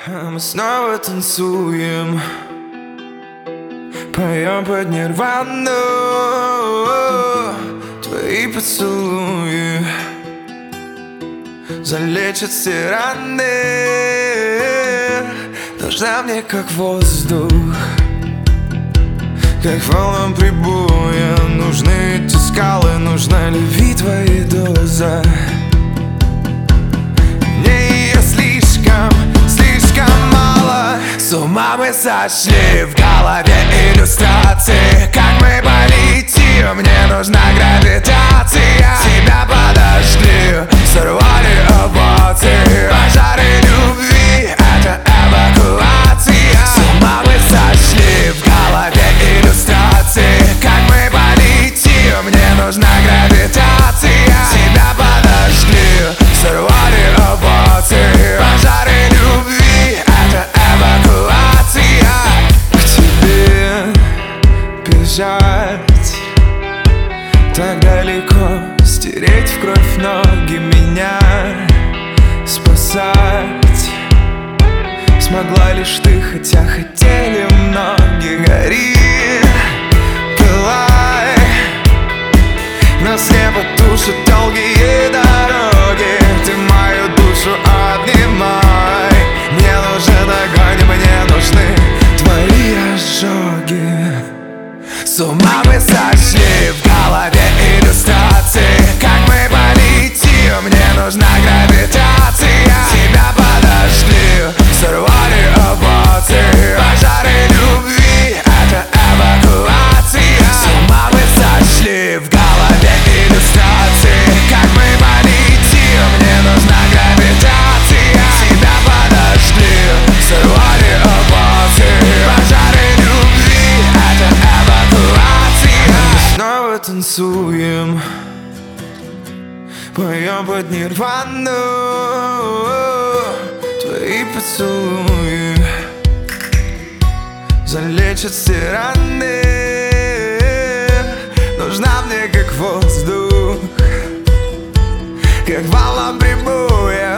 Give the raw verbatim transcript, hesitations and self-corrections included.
Мы снова танцуем, поем под нирвану. Твои поцелуи залечат все раны. Нужна мне как воздух, как волнам прибоя. Нужны эти скалы, нужна любви твоей доза. Мне ее слишком, слишком мало. С ума мы сошли, в голове иллюстрации. Как мы полетим, мне нужна гравитация. Тебя подожгли, сорвали апатии. Пожары любви, это эвакуация. С ума мы сошли, в голове иллюстрации. Как мы полетим, мне нужна гравитация. Тебя подожгли, сорвали апатии. Пожары любви, это эвакуация. К тебе бежать так далеко, стереть в кровь ноги, меня спасать смогла лишь ты, хотя хотели многие. Гори, пылай, нас не потушат долгие дороги. Ты мою душу обнимай. Мне нужен огонь, мне нужны твои ожоги. С ума мы сошли, в голове иллюстрации. Как мы полетим, мне нужна гравитация. Тебя подожгли, сорвали апатии. Пожары любви, это эвакуация. С ума мы сошли, в голове иллюстрации. Как мы полетим, мне нужна гравитация. Тебя подожгли, сорвали апатии. Пожары любви, это эвакуация. Мы снова танцуем, поем под нирвану. Твои поцелуи залечат все раны. Нужна мне как воздух, как волна прибоя.